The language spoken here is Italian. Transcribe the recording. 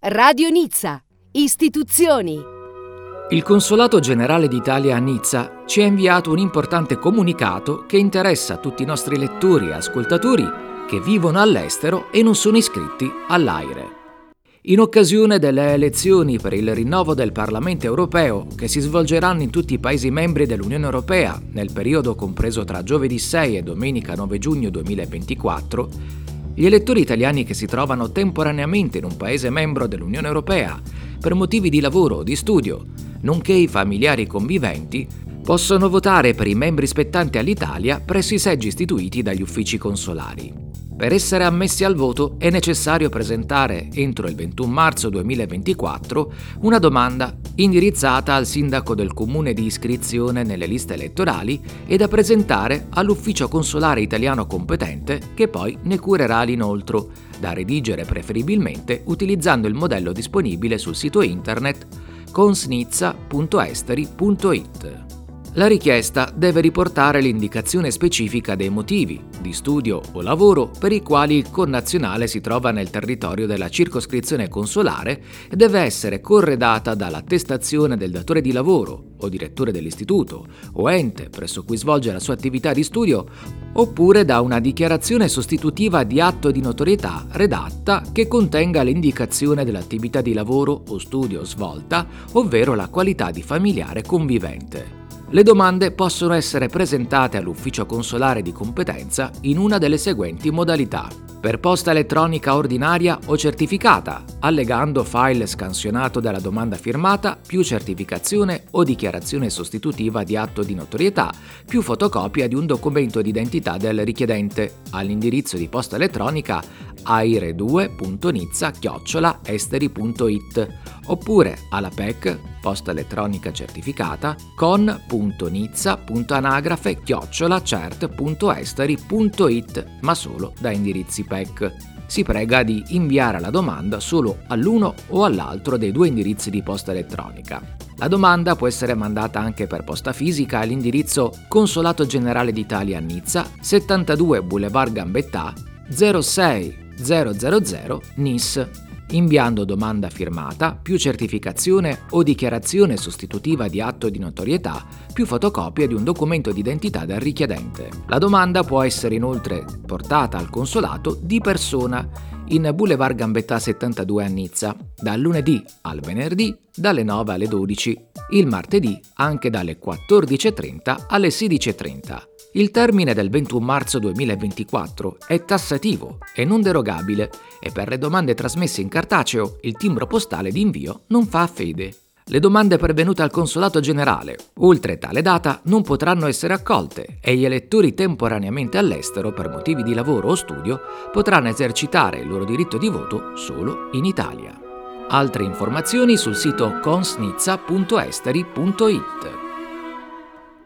Radio Nizza. Istituzioni. Il Consolato Generale d'Italia a Nizza ci ha inviato un importante comunicato che interessa tutti i nostri lettori e ascoltatori che vivono all'estero e non sono iscritti all'AIRE. In occasione delle elezioni per il rinnovo del Parlamento europeo che si svolgeranno in tutti i Paesi membri dell'Unione Europea nel periodo compreso tra giovedì 6 e domenica 9 giugno 2024, gli elettori italiani che si trovano temporaneamente in un Paese membro dell'Unione Europea per motivi di lavoro o di studio, nonché i familiari conviventi, possono votare per i membri spettanti all'Italia presso i seggi istituiti dagli uffici consolari. Per essere ammessi al voto è necessario presentare, entro il 21 marzo 2024, una domanda indirizzata al sindaco del comune di iscrizione nelle liste elettorali e da presentare all'ufficio consolare italiano competente, che poi ne curerà l'inoltro, da redigere preferibilmente utilizzando il modello disponibile sul sito internet consnizza.esteri.it. La richiesta deve riportare l'indicazione specifica dei motivi, di studio o lavoro, per i quali il connazionale si trova nel territorio della circoscrizione consolare e deve essere corredata dall'attestazione del datore di lavoro o direttore dell'istituto o ente presso cui svolge la sua attività di studio, oppure da una dichiarazione sostitutiva di atto di notorietà redatta che contenga l'indicazione dell'attività di lavoro o studio svolta, ovvero la qualità di familiare convivente. Le domande possono essere presentate all'ufficio consolare di competenza in una delle seguenti modalità: per posta elettronica ordinaria o certificata, allegando file scansionato della domanda firmata, più certificazione o dichiarazione sostitutiva di atto di notorietà, più fotocopia di un documento di identità del richiedente, all'indirizzo di posta elettronica aire2.nizza@esteri.it, oppure alla PEC, posta elettronica certificata, con.nizza.anagrafe@cert.esteri.it, ma solo da indirizzi PEC. Si prega di inviare la domanda solo all'uno o all'altro dei due indirizzi di posta elettronica. La domanda può essere mandata anche per posta fisica all'indirizzo Consolato Generale d'Italia a Nizza, 72 Boulevard Gambetta, 06000 NIS, inviando domanda firmata, più certificazione o dichiarazione sostitutiva di atto di notorietà, più fotocopia di un documento di identità del richiedente. La domanda può essere inoltre portata al consolato di persona in Boulevard Gambetta 72 a Nizza, dal lunedì al venerdì dalle 9 alle 12, il martedì anche dalle 14.30 alle 16.30. Il termine del 21 marzo 2024 è tassativo e non derogabile e per le domande trasmesse in cartaceo il timbro postale di invio non fa fede. Le domande pervenute al Consolato Generale oltre tale data non potranno essere accolte e gli elettori temporaneamente all'estero per motivi di lavoro o studio potranno esercitare il loro diritto di voto solo in Italia. Altre informazioni sul sito consnizza.esteri.it.